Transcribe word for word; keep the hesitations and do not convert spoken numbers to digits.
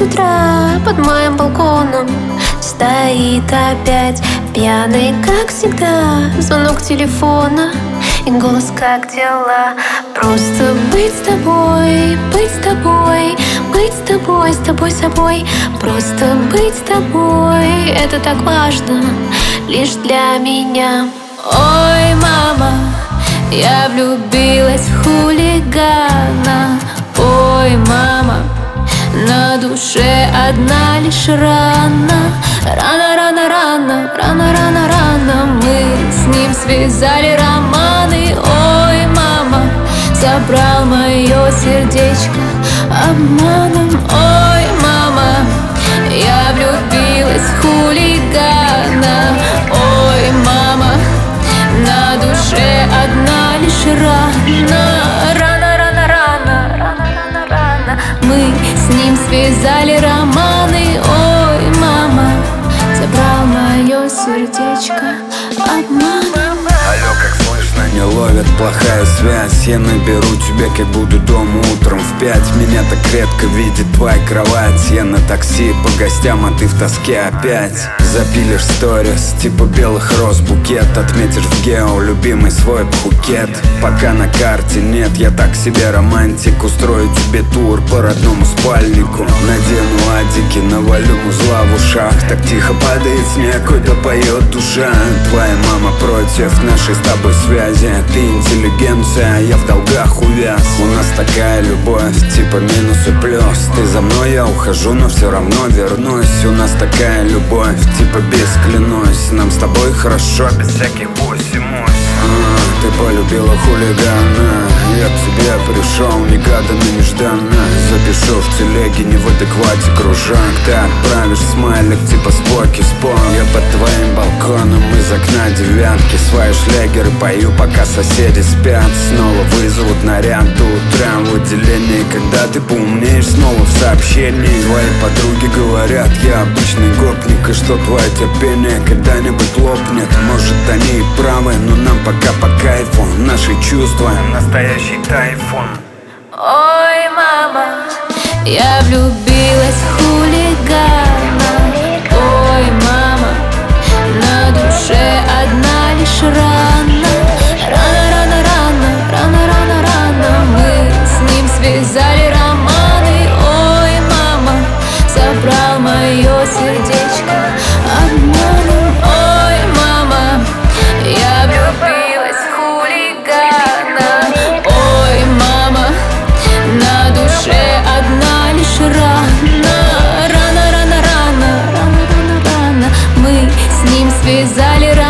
утра под моим балконом стоит опять пьяный, как всегда. Звонок телефона и голос: как дела? Просто быть с тобой, быть с тобой, быть с тобой, с тобой, собой. Просто быть с тобой, это так важно лишь для меня. Ой, мама, я влюбилась в хулигана. Ой, мама, на душе одна лишь рана. Рано, рано, рано, рано, рано, рано мы с ним связали романы. Ой, мама, забрал мое сердечко обманом. Ой, мама, я влюбилась в хулигана. Ой, мама, на душе одна лишь рана. Рано, рано, рано, рано, рано, рано мы с ним связали романы. Ой, мама, забрал мое сердечко обманом. Алло, как слышно, не ловят, плохая связь. Я наберу тебя, как буду дома утром в пять. Меня так редко видит твоя кровать. Я на такси по гостям, а ты в тоске опять. Запилишь сторис, типа белых роз букет. Отметишь в гео любимый свой Пхукет. Пока на карте нет, я так себе романтик. Устрою тебе тур по родному спальнику. Надену адики, навалю музла в ушах. Так тихо падает снег, какой-то поет душа. Твоя мама против нашей с тобой связи. Ты интеллигенция, я в долгах увяз. У нас такая любовь, типа минус и плюс. Ты за мной, я ухожу, но все равно вернусь. У нас такая любовь, типа без клянусь. Нам с тобой хорошо, без всяких буси-мусь. А, ты полюбила хулигана. Я к тебе пришел негаданно, нежданно. Запишу в телеге, не в адеквате кружак. Ты отправишь смайлик, типа споки спок. Я под твоим балконом из окна девятки свои шлягеры пою, пока соседи спят. Снова вызовут наряд до утра в отделении. Когда ты поумнеешь, снова в сообщении. Твои подруги говорят, я обычный гопник. И что твое терпение когда-нибудь лопнет. Может, они и правы, но нам пока по кайфу. Наши чувства — настоящий тайфун. Ой, мама, я влюбилась в хулигана. Ой, мама, на душе одна лишь рана. Рано, рано, рано, рано, рано, рано мы с ним связали романы. Ой, мама, забрал мое сердечко обманом. Ой, мама, я влюбилась в хулигана. Ой, мама, на душе одна лишь рана. Рано, рано, рано, рано, рано, рано мы с ним связали романы.